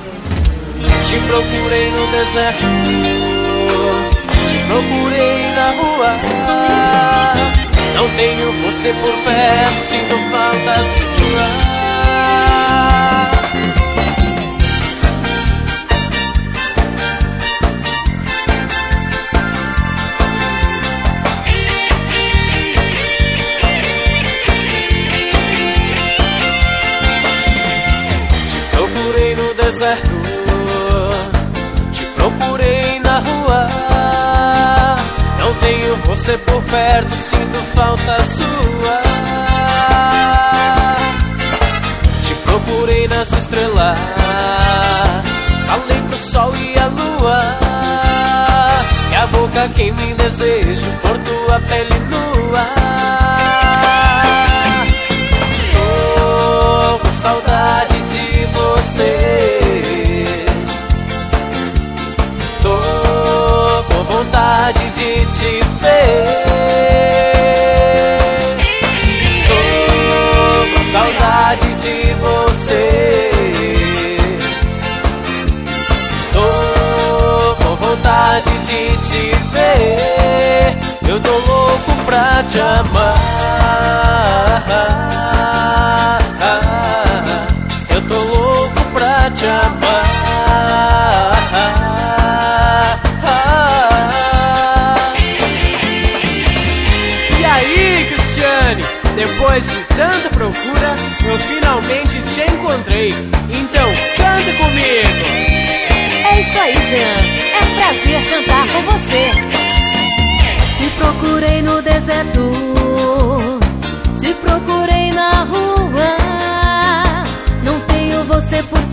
Te procurei no deserto, te procurei na rua. Não tenho você por perto, sinto falta sua. Te procurei no deserto, te procurei na rua. Não tenho você por perto, sinto falta sua. Te procurei nas estrelas, falei pro sol e a lua. E a boca queima em desejo por tua pele nua. Tô com saudade de você, tô com vontade de te ver. Tô com saudade de você, tô com vontade de te ver. Eu tô louco pra te amar, eu tô louco pra te amar. E aí, Cristiane, depois de tanta procura, eu finalmente te encontrei. Então, canta comigo. É isso aí, Jean. É um prazer cantar com você. Te procurei no deserto, te procurei na rua. Não tenho você por